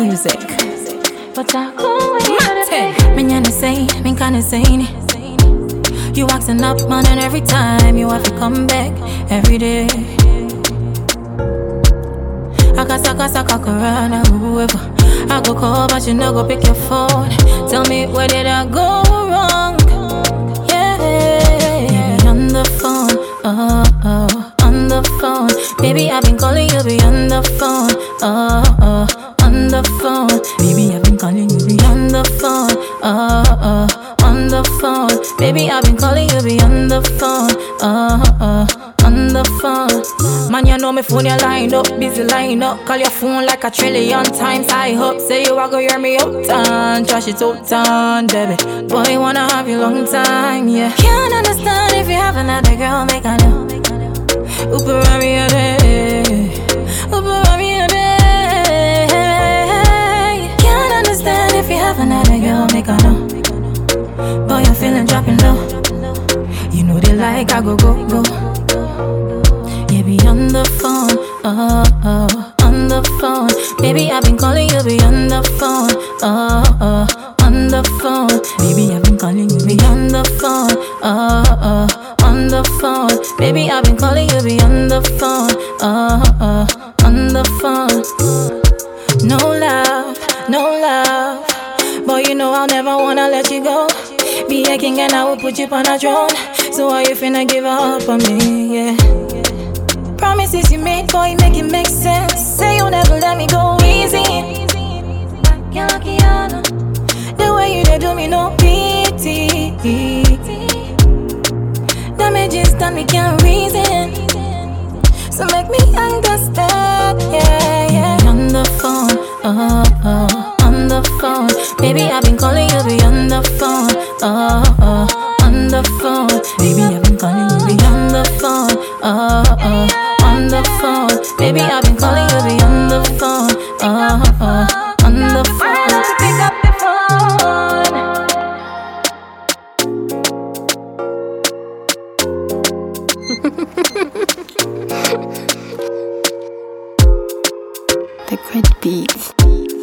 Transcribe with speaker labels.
Speaker 1: music.
Speaker 2: But I go
Speaker 1: Me kinda insane. You waxing up, man, and every time you have to come back every day. Saka, Corona, whoever. I go call, but you no go pick your phone. Tell me, where did I go wrong? Yeah, baby, on the phone, on the phone. Baby, I've been calling you, be on the phone, on the phone. Baby, I've been calling you, be on the phone, on the phone. Baby, I've been calling you, be on the phone, on the phone. Man, you know me phone, you line up, busy line up. Call your phone like a trillion times. I hope, say you are gonna hear me out and trash it out and baby. Boy, wanna have you long time, yeah. Can't understand if you have another girl, make I know. Upara me a day, upara me a day. Can't understand if you have another girl, make I know. Boy, I'm feeling dropping low. You know they like I go. Yeah, be on the phone, on the phone. Baby, I've been calling you, be on the phone, on the phone. Baby, I've been calling you, be on the phone, on the phone. Baby, I've been calling you, be on the phone, on the phone. No love. Boy, you know I'll never wanna let you go. Be a king and I will put you on a throne. So why you finna give up on me, yeah? Promises you made, boy, make it make sense. Say you'll never let me go easy. The way you did do me, no pity. Damages done, me can't reason. So make me understand, yeah. On the phone, on the phone. Baby, I've been calling you, be on the phone, on the phone. Baby, I've been calling you, be on the phone, on the phone. Baby, I've been calling you, be on the phone, on the phone. Pick up the phone.
Speaker 2: The great beats.